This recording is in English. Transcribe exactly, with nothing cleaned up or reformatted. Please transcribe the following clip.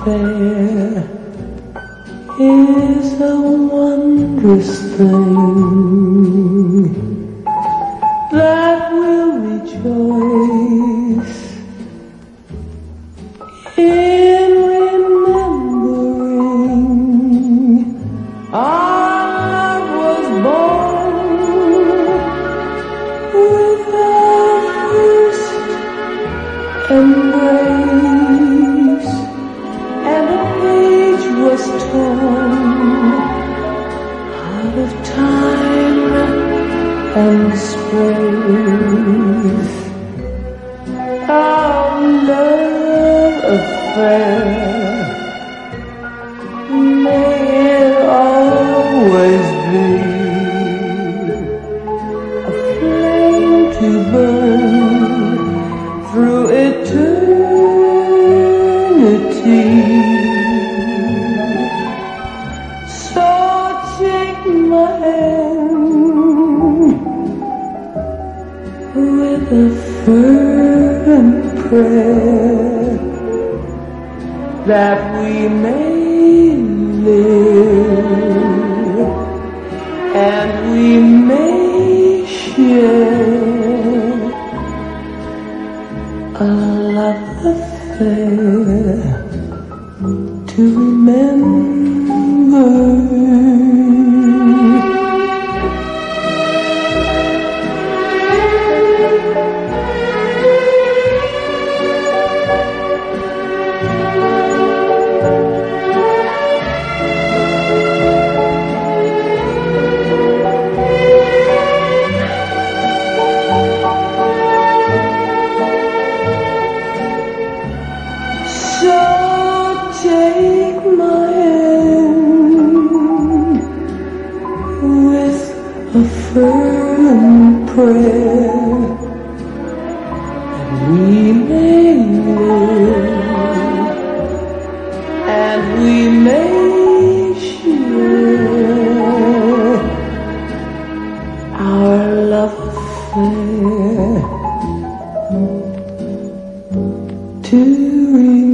affair is a wondrous thing that will rejoice in remembering I was born with the first embrace, and a page was torn out of time and space. Our love affair, may it always be a flame to burn through eternity. So take my hand with a fervent prayer that we may live and we may share a love affair to remember. So take my hand with a fervent prayer that we may live and we may share our love affair to remember.